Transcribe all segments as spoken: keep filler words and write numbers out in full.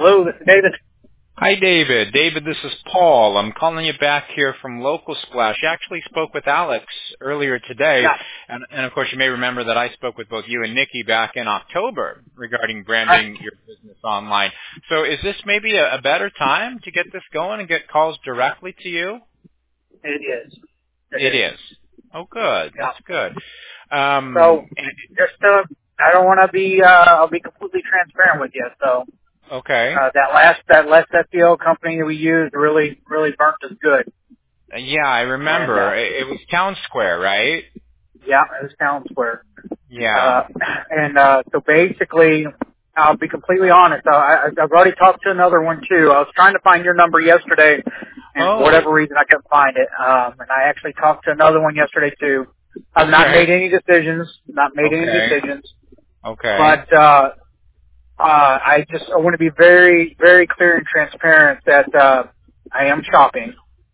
Hello, this is David. Hi, David. David, this is Paul. I'm calling you back here from Local Splash. You actually spoke with Alex earlier today, Yeah. and, and of course you may remember that I spoke with both you and Nikki back in October regarding Right. branding your business online. So is this maybe a, a better time to get this going and get calls directly to you? It is. It is. Oh, good. Yeah. That's good. Um, So, just uh, I don't want to be. Uh, I'll be completely transparent with you. So, okay. uh, that last that last S E O company that we used really really burnt us good. Yeah, I And uh, remember. It, it was Town Square, right? yeah, it was Town Square. Yeah. Uh, and uh, so basically, I'll be completely honest. I, I, I've already talked to another one too. I was trying to find your number yesterday, and for Oh. whatever reason, I couldn't find it. Um, and I actually talked to another one yesterday too. I've not Okay. made any decisions. Not made any Okay. decisions. Okay. But uh, uh, I just I want to be very very clear and transparent that uh, I am shopping.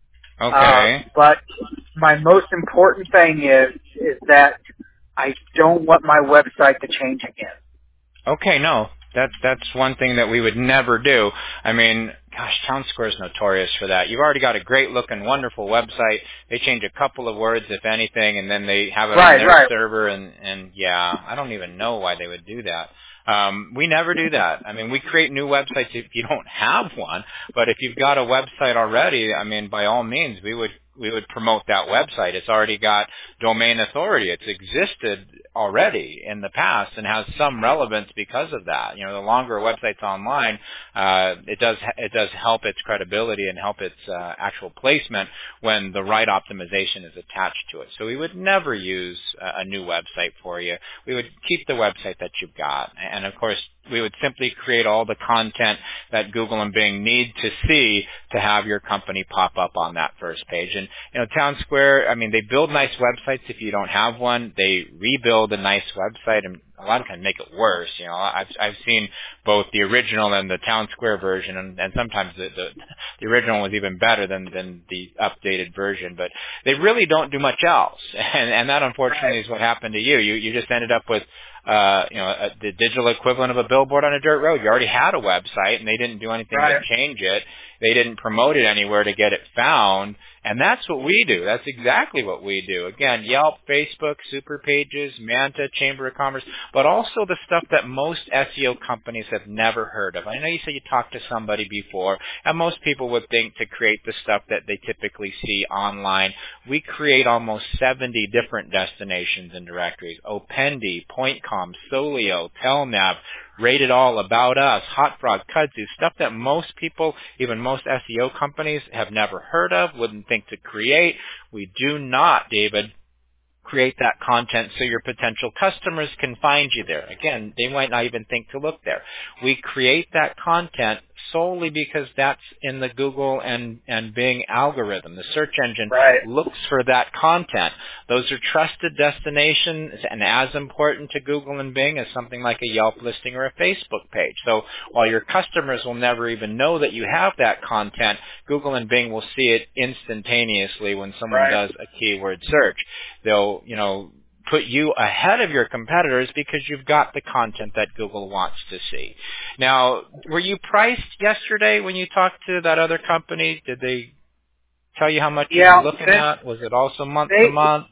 Uh, Okay. but my most important thing is is that I don't want my website to change again. Okay, no. That that's one thing that we would never do. I mean, gosh, Town Square is notorious for that. You've already got a great looking, wonderful website. They change a couple of words, if anything, and then they have it on Right, their right. server and and yeah, I don't even know why they would do that. Um, we never do that. I mean, we create new websites if you don't have one, but if you've got a website already, I mean, by all means, we would we would promote that website. It's already got domain authority. It's existed already in the past and has some relevance because of that. You know, the longer a website's online, uh, it does it does help its credibility and help its uh, actual placement when the right optimization is attached to it. So we would never use a, a new website for you. We would keep the website that you've got, and of course, we would simply create all the content that Google and Bing need to see to have your company pop up on that first page. And, you know, Town Square, I mean, they build nice websites if you don't have one. They rebuild a nice website and a lot of times make it worse. You know, I've, I've seen both the original and the Town Square version, and, and sometimes the, the, the original was even better than, than the updated version. But they really don't do much else. And, and that, unfortunately, Right. is what happened to you. You, you just ended up with uh, you know, a, the digital equivalent of a billboard on a dirt road. You already had a website, and they didn't do anything but Right. change it. They didn't promote it anywhere to get it found, and that's what we do. That's exactly what we do. Again, Yelp, Facebook, Super Pages, Manta, Chamber of Commerce, but also the stuff that most S E O companies have never heard of. I know you said you talked to somebody before, and most people would think to create the stuff that they typically see online. We create almost seventy different destinations and directories. Opendi, PointCom, Solio, Telnav, Rate It All, About Us, HotFrog, Kudzu, stuff that most people, even most S E O companies, have never heard of, wouldn't think to create. We do not, David, create that content so your potential customers can find you there. Again, they might not even think to look there. We create that content solely because that's in the Google and, and Bing algorithm. The search engine Right. looks for that content. Those are trusted destinations and as important to Google and Bing as something like a Yelp listing or a Facebook page. So while your customers will never even know that you have that content, Google and Bing will see it instantaneously when someone Right. does a keyword search. They'll, you know, put you ahead of your competitors because you've got the content that Google wants to see. Now, were you priced yesterday when you talked to that other company? Did they tell you how much you'd be Yeah. looking They, at? Was it also month to they month?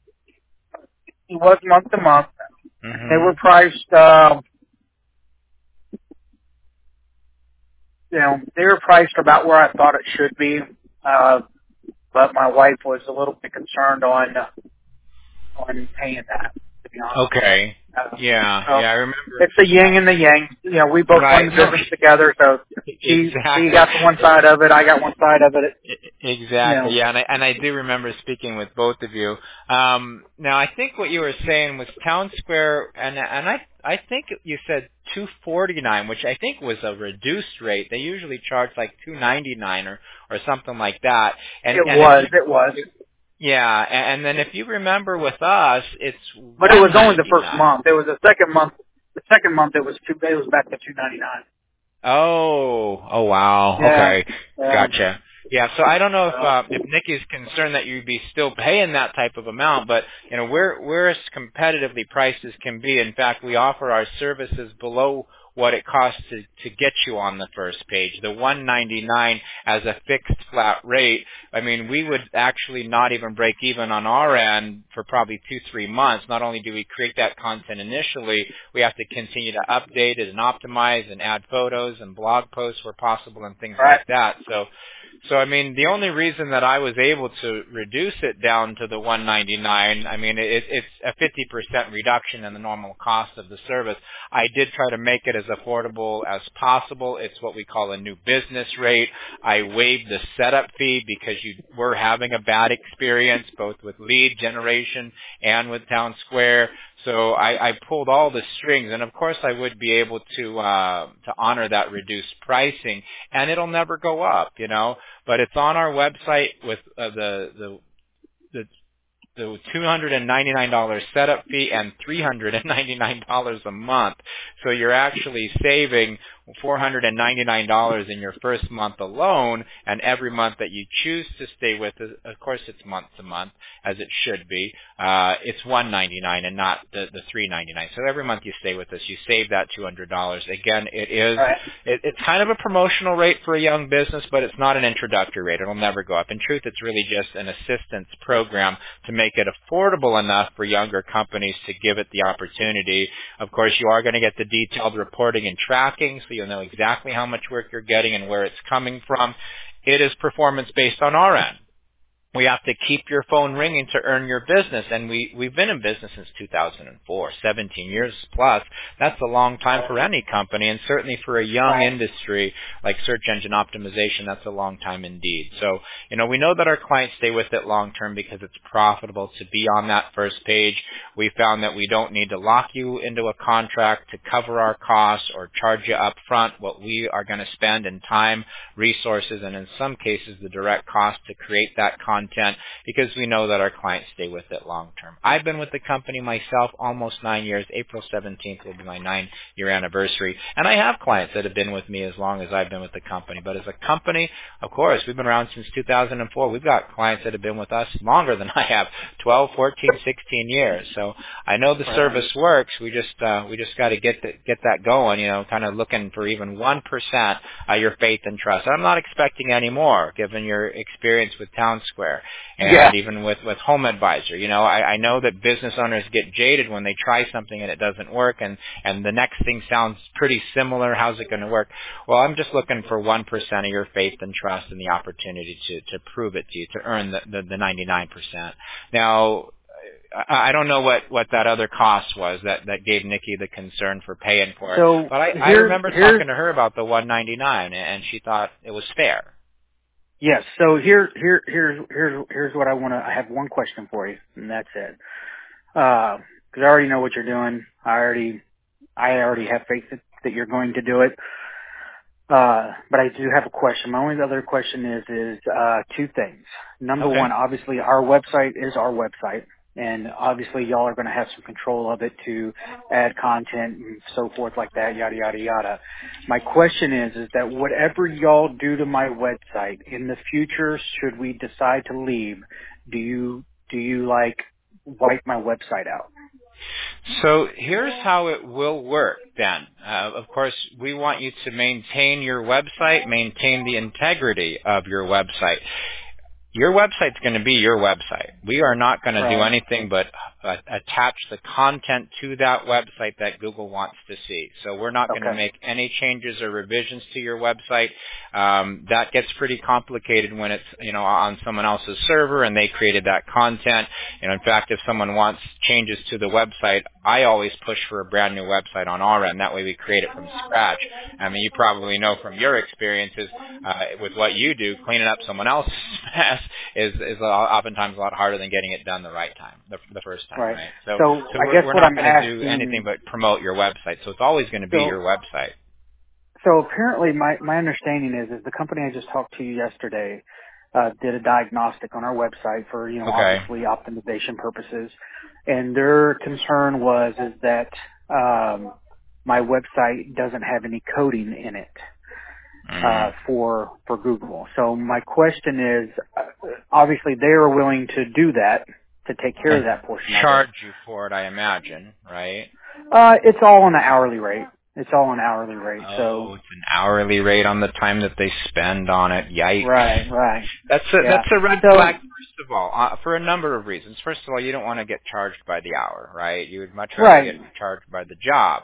it was month to month. They Mm-hmm. were priced. Um, you know, they were priced about where I thought it should be. Uh, but my wife was a little bit concerned on uh, on paying that. To be honest. Okay. Uh, Yeah, so yeah, I remember. it's the yin and the yang. You know, we both run Right. the No, business together, so she she exactly. got the one side of it, I got one side of it. E- You Exactly. know, Yeah, and I, and I do remember speaking with both of you. Um, now, I think what you were saying was Town Square, and and I I think you said two forty nine, which I think was a reduced rate. They usually charge like two ninety nine or or something like that. And it and if was, you it was, yeah, and, and then if you remember with us, it's but it was one only the ninety first nine. month. It was the second month. The second month, it was two. It was back to two ninety nine. Oh, oh wow. Yeah, Okay, yeah. gotcha. Yeah, so I don't know if So, uh, if Nick is concerned that you'd be still paying that type of amount, but you know we're we're as competitively priced as can be. In fact, we offer our services below what it costs to, to get you on the first page. The one ninety-nine as a fixed flat rate, I mean, we would actually not even break even on our end for probably two, three months. Not only do we create that content initially, we have to continue to update it and optimize and add photos and blog posts where possible and things Right. like that. So, so I mean, the only reason that I was able to reduce it down to the one ninety-nine, I mean, it, it's a fifty percent reduction in the normal cost of the service. I did try to make it as affordable as possible. It's what we call a new business rate. I waived the setup fee because you were having a bad experience both with lead generation and with Town Square. So I, I pulled all the strings, and of course I would be able to uh, to honor that reduced pricing, and it'll never go up, you know. But it's on our website with uh, the the the the two hundred ninety-nine dollars setup fee and three hundred ninety-nine dollars a month. So you're actually saving four hundred ninety-nine dollars in your first month alone, and every month that you choose to stay with us, of course it's month to month, as it should be, uh, it's one hundred ninety-nine dollars and not the, the three hundred ninety-nine dollars. So every month you stay with us, you save that two hundred dollars. Again, it is, Right. it, it's kind of a promotional rate for a young business, but it's not an introductory rate. It'll never go up. In truth, it's really just an assistance program to make it affordable enough for younger companies to give it the opportunity. Of course, you are going to get the detailed reporting and tracking, so you'll know exactly how much work you're getting and where it's coming from. It is performance based on our end. We have to keep your phone ringing to earn your business, and we, we've been in business since two thousand four, seventeen years plus. That's a long time for any company, and certainly for a young Right. industry like search engine optimization, that's a long time indeed. So, you know, we know that our clients stay with it long term because it's profitable to be on that first page. We found that we don't need to lock you into a contract to cover our costs or charge you up front what we are going to spend in time, resources, and in some cases the direct cost to create that content, because we know that our clients stay with it long term. I've been with the company myself almost nine years. April seventeenth will be my nine year anniversary. And I have clients that have been with me as long as I've been with the company. But as a company, of course, we've been around since two thousand four. We've got clients that have been with us longer than I have, twelve, fourteen, sixteen years. So I know the Right. service works. We just uh, we just got to get the, get that going, you know, kind of looking for even one percent of your faith and trust. I'm not expecting any more given your experience with Town Square. And Yeah. even with, with Home Advisor, you know, I, I know that business owners get jaded when they try something and it doesn't work, and, and the next thing sounds pretty similar. How's it going to work? Well, I'm just looking for one percent of your faith and trust and the opportunity to, to prove it to you, to earn the, the, the ninety-nine percent. Now, I I don't know what, what that other cost was that, that gave Nikki the concern for paying for it. So But I, I here- remember here's- talking to her about the one ninety-nine, and she thought it was fair. Yes. So here, here, here's, here's, here's what I want to. I have one question for you, and that's it. Because I already know what you're doing. I already, I already have faith that, that you're going to do it. Uh, but I do have a question. My only other question is, is uh, two things. Number Okay. one, obviously, our website is our website. And obviously y'all are going to have some control of it to add content and so forth like that, yada, yada, yada. My question is, is that whatever y'all do to my website in the future, should we decide to leave, do you, do you like wipe my website out? So here's how it will work then. Uh, of course, we want you to maintain your website, maintain the integrity of your website. Your website's going to be your website. We are not going to do Right. anything but uh, attach the content to that website that Google wants to see. So we're not going to Okay. make any changes or revisions to your website. Um, that gets pretty complicated when it's, you know, on someone else's server and they created that content. You know, in fact, if someone wants changes to the website, I always push for a brand new website on our end. That way we create it from scratch. I mean, you probably know from your experiences uh, with what you do, cleaning up someone else's mess is is oftentimes a lot harder than getting it done the right time, the, the first time, Right. right? So, so I we're, guess we're what not I'm going to asking, do anything but promote your website. So it's always going to be So- your website. So apparently my, my understanding is, is the company I just talked to yesterday, uh, did a diagnostic on our website for, you know, Okay. obviously optimization purposes. And their concern was, is that, um, my website doesn't have any coding in it, Mm. uh, for, for Google. So my question is, uh, obviously they are willing to do that, to take care And of that portion charge of you for it, I imagine, right? it. Uh, it's all on the hourly rate. It's all an hourly rate. Oh, So it's an hourly rate on the time that they spend on it. Yikes. right, right. That's a, Yeah. that's a red So flag, first of all, uh, for a number of reasons. First of all, you don't want to get charged by the hour, right? You would much rather right. get charged by the job.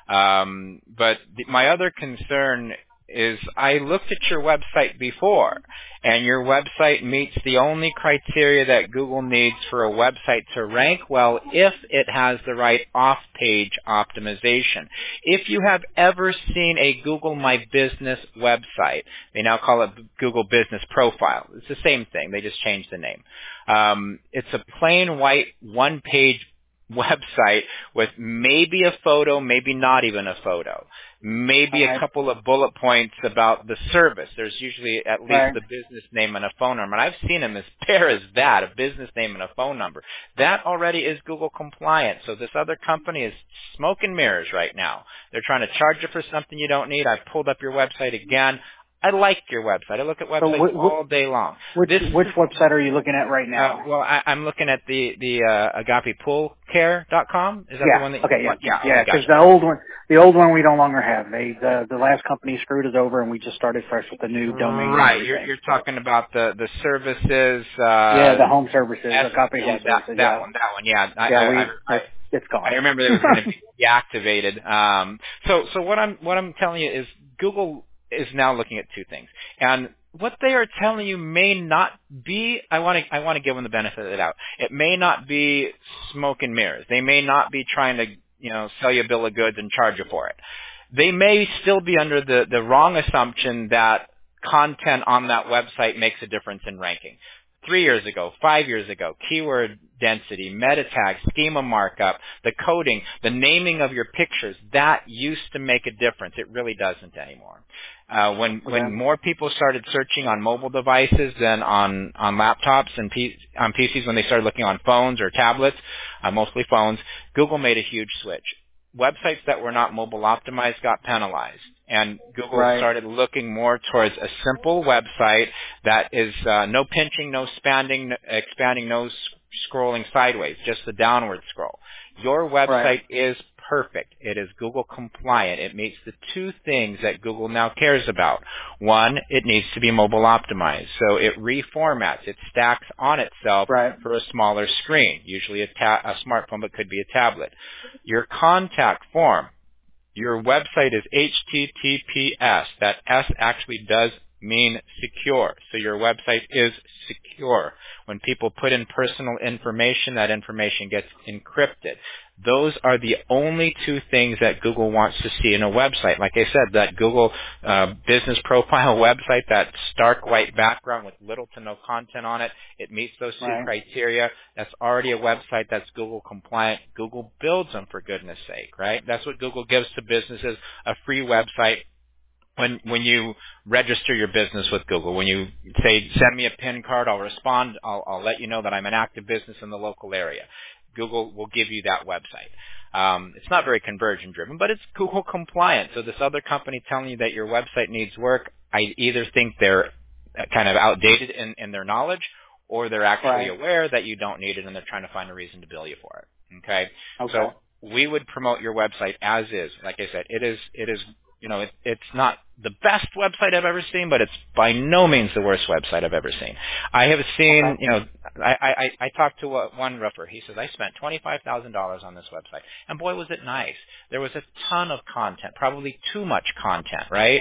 Um, but the, my other concern is I looked at your website before, and your website meets the only criteria that Google needs for a website to rank well if it has the right off-page optimization. If you have ever seen a Google My Business website, they now call it Google Business Profile. It's the same thing. They just changed the name. Um, it's a plain white one-page website with maybe a photo, maybe not even a photo, maybe a Right. couple of bullet points about the service. There's usually at least Right. the business name and a phone number. And I've seen them as bare as that, a business name and a phone number. That already is Google compliant. So this other company is smoke and mirrors right now. They're trying to charge you for something you don't need. I've pulled up your website again. I like your website. I look at So websites wh- all wh- day long. which This which website are you looking at right uh, now? well, I, I'm looking at the the uh, agape pool care dot com. Is that the Yeah. one that you Okay. Yeah. want? Yeah. Yeah. Okay. Because Gotcha. the old one, the old one, we no longer have. They the the last company screwed us over, and we just started fresh with the new domain and Right. You're everything. you're So talking about the the services. yeah, Uh, the home services, S, Agape yeah, Home that Services. that Yeah. one. That one. Yeah. I Yeah. I We I, I it's it's I gone. remember it was going to be deactivated. Um, so so what I'm what I'm telling you is Google is now looking at two things, and what they are telling you may not be. I want to I want to give them the benefit of the doubt. It may not be smoke and mirrors. They may not be trying to you know sell you a bill of goods and charge you for it. They may still be under the the wrong assumption that content on that website makes a difference in ranking. Three years ago, five years ago, keyword density, meta tags, schema markup, the coding, the naming of your pictures, that used to make a difference. It really doesn't anymore. Uh, when when Okay. more people started searching on mobile devices than on on laptops and P, on P Cs, when they started looking on phones or tablets, uh, mostly phones, Google made a huge switch. Websites that were not mobile optimized got penalized, and Google Right. started looking more towards a simple website that is uh, no pinching, no expanding, expanding, no s- scrolling sideways, just the downward scroll. Your Right. website is perfect. It is Google compliant. It meets the two things that Google now cares about. One, it needs to be mobile optimized. So it reformats. It stacks on itself Right. for a smaller screen, usually a, ta- a smartphone, but could be a tablet. Your contact form. Your website is H T T P S. That S actually does mean secure. So your website is secure. When people put in personal information, that information gets encrypted. Those are the only two things that Google wants to see in a website. Like I said, that Google uh, business profile website, that stark white background with little to no content on it, it meets those two Right. criteria. That's already a website that's Google compliant. Google builds them, for goodness sake, right? That's what Google gives to businesses, a free website. When when you register your business with Google, when you say, send me a PIN card, I'll respond, I'll, I'll let you know that I'm an active business in the local area. Google will give you that website. Um, it's not very conversion driven, but it's Google compliant. So this other company telling you that your website needs work, I either think they're kind of outdated in, in their knowledge, or they're actually Right. aware that you don't need it and they're trying to find a reason to bill you for it. Okay? Okay. So we would promote your website as is. Like I said, it is, it is, you know, it, it's not the best website I've ever seen, but it's by no means the worst website I've ever seen. I have seen, Okay. you know, I, I, I talked to a, one roofer. He says, I spent twenty-five thousand dollars on this website. And boy, was it nice. There was a ton of content, probably too much content, right?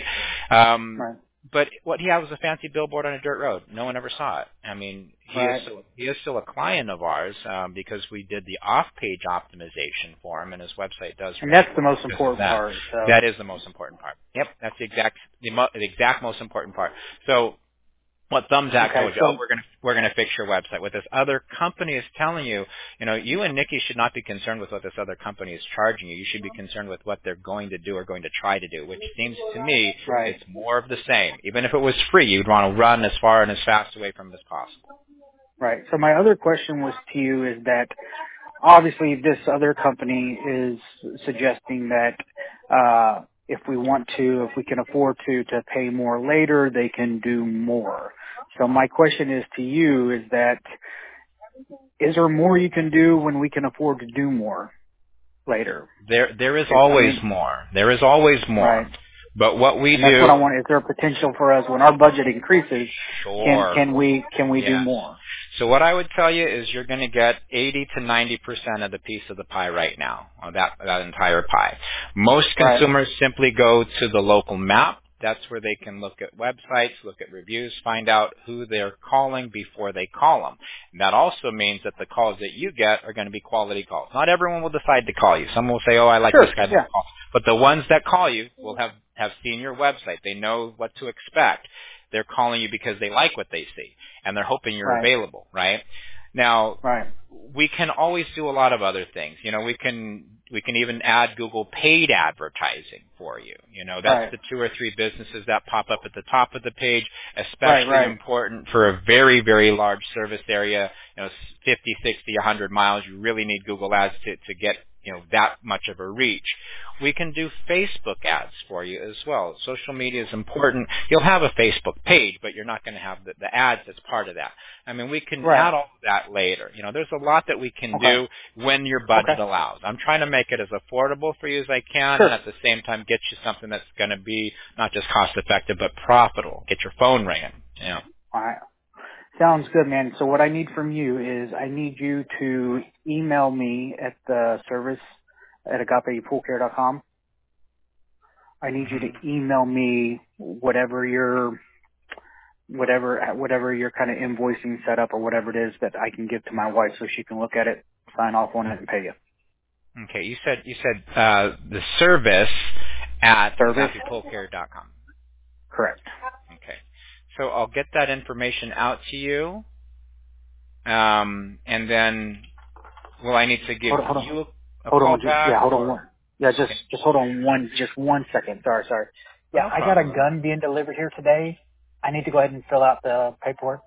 Um, Right. but what he had was a fancy billboard on a dirt road. No one ever saw it. I mean, he is Right. still, he is still a client of ours um, because we did the off-page optimization for him, and his website does And rank that's the well most because of important that. part. So. That is the most important part. Yep, that's the exact the, mo- the exact most important part. So what Thumbtack Okay. told you, oh, So. we're gonna we're gonna fix your website. What this other company is telling you, you know, you and Nikki should not be concerned with what this other company is charging you. You should be concerned with what they're going to do or going to try to do, which seems to me Right. it's more of the same. Even if it was free, you'd want to run as far and as fast away from it as possible. Right. So my other question was to you is that obviously this other company is suggesting that uh, if we want to, if we can afford to, to pay more later, they can do more. So my question is to you is that is there more you can do when we can afford to do more? later. There, there is It, I always mean, more. There is always more. right. But what we And that's what I do, want. Is there a potential for us when our budget increases? Can sure, can we can we do yes. more? So what I would tell you is you're going to get eighty to ninety percent of the piece of the pie right now, or that, that entire pie. Most Right. consumers simply go to the local map. That's where they can look at websites, look at reviews, find out who they're calling before they call them. And that also means that the calls that you get are going to be quality calls. Not everyone will decide to call you. Some will say, oh, I like Sure. this guy. Yeah. But the ones that call you will have, have seen your website. They know what to expect. They're calling you because they like what they see, and they're hoping you're Right. available, right? Now, Right. we can always do a lot of other things. You know, we can we can even add Google paid advertising for you. You know, that's Right. the two or three businesses that pop up at the top of the page, Right. especially Right. important for a very, very large service area, you know, fifty, sixty, one hundred miles. You really need Google ads to, to get, you know, that much of a reach. We can do Facebook ads for you as well. Social media is important. You'll have a Facebook page, but you're not going to have the, the ads as part of that. I mean, we can Right. add all of that later. You know, there's a lot that we can Okay. do when your budget Okay. allows. I'm trying to make it as affordable for you as I can, Sure. and at the same time get you something that's going to be not just cost effective, but profitable. Get your phone ringing. You know. All right. Sounds good, man. So what I need from you is I need you to email me at the service at agape pool care dot com. I need you to Mm-hmm. email me whatever your whatever whatever your kind of invoicing setup or whatever it is that I can give to my wife so she can look at it, sign off on it, and pay you. Okay. You said you said uh, the service at Service? agape pool care dot com. Correct. Okay. So I'll get that information out to you, um, and then will I need to give Hold on, hold on. you a, a Hold call on, just, yeah, back hold on or? one. Yeah, just, Okay. just hold on one, just one second. Sorry, sorry. Oh, Yeah, no I got a problem. gun being delivered here today. I need to go ahead and fill out the paperwork.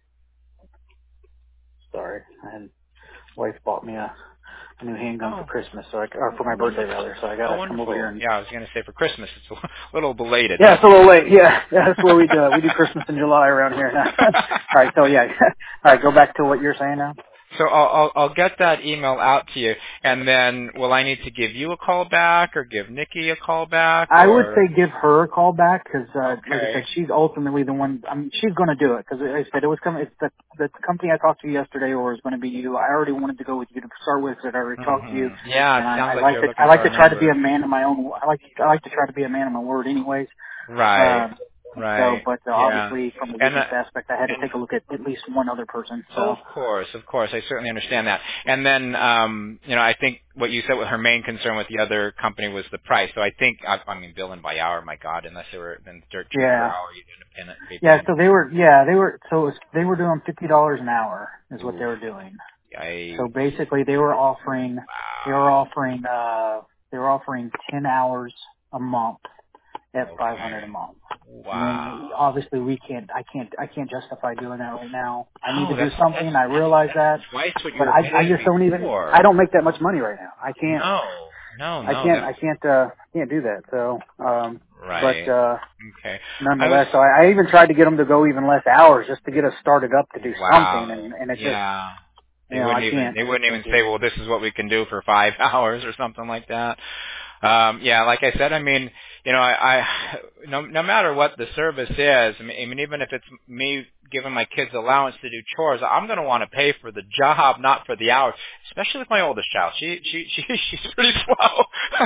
Sorry, and wife bought me a, a new handgun for Oh, Christmas, so I, or for oh, my birthday wonderful. rather. So I Oh, gotta come over here wonderful. and. Yeah, I was going to say for Christmas, it's a little belated, Yeah, it's but. a little late. Yeah, yeah, that's where we do we do Christmas in July around here. All right, so yeah, all right, go back to what you're saying now. So I'll, I'll I'll get that email out to you, and then will I need to give you a call back, or give Nikki a call back, I would or? say give her a call back because, uh, like I said, Okay. she's ultimately the one. I mean, she's going to do it because, like I said, it was coming. It's the the company I talked to yesterday, or is going to be you. I already wanted to go with you to start with because I already talked to you, hmm Yeah, it and I, sounds I like like you're to I looking like for to a try to be number. a man of my own. I like I like to try to be a man of my word, anyways. Right. Um, so, Right. but uh, Yeah. obviously, from a And uh, business aspect, I had to and take a look at at least one other person. oh, So, of course, of course, I certainly understand that. And then, um, you know, I think what you said with her main concern with the other company was the price. So I think, I, I mean, billing by hour, my God, unless they were then dirt cheap per yeah. hour, you independent pay Yeah, billing. so they were, yeah, they were, so it was, they were doing fifty dollars an hour is what they Oof. were doing. So Yikes. basically they were offering, they were Wow. offering, uh, they were offering ten hours a month at five hundred a Okay. month. I Wow. mean, obviously we can't, I can't, I can't justify doing that right now. I need No, to do that's that's something, I that's realize that's that, twice what you but were I, I paying just don't even, before. I don't make that much money right now. I can't, No. No, I no, can't, that's I can't, uh, can't do that. So, um, but, right. uh, Okay. I was nonetheless, so I, I even tried to get them to go even less hours just to get us started up to do something, wow. and and it just, Yeah. you They know, I wouldn't even can't, they I just wouldn't can't even do say, it. well, this is what we can do for five hours or something like that. Um, yeah, like I said, I mean, you know, I, I no no matter what the service is, I mean, I mean even if it's me giving my kids allowance to do chores, I'm going to want to pay for the job, not for the hours. Especially with my oldest child, she she she she's pretty slow.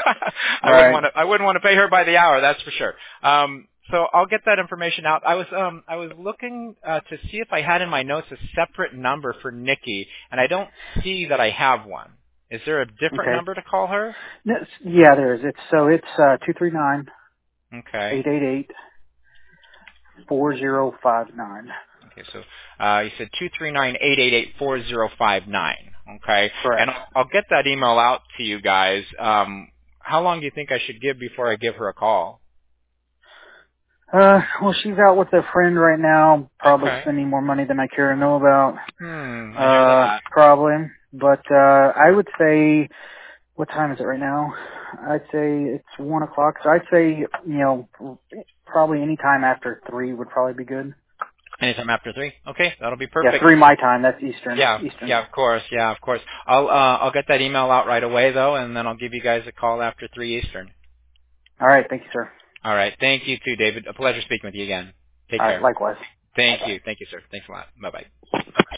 I wouldn't Right. want to I wouldn't want to pay her by the hour, that's for sure. Um, so I'll get that information out. I was um I was looking uh, to see if I had in my notes a separate number for Nikki, and I don't see that I have one. Is there a different Okay. number to call her? No, it's- yeah, there is. It's so it's uh two three nine Okay. eight eight eight four zero five nine. Okay. So uh, you said two three nine eight eight eight four zero five nine. Okay. And Correct. I'll, I'll get that email out to you guys. Um, how long do you think I should give before I give her a call? Uh, well, she's out with a friend right now, probably Okay. spending more money than I care to know about. Hmm. I hear Uh, that. probably. But uh, I would say, what time is it right now? I'd say it's one o'clock. So I'd say, you know, probably any time after three would probably be good. Anytime after three. Okay, that'll be perfect. Yeah, three my time. That's Eastern. Yeah, Eastern. yeah, of course, yeah, of course. I'll uh, I'll get that email out right away though, and then I'll give you guys a call after three Eastern. All right. Thank you, sir. All right. Thank you too, David. A pleasure speaking with you again. Take All right. care. Likewise. Thank Bye-bye. you. Thank you, sir. Thanks a lot. Bye bye.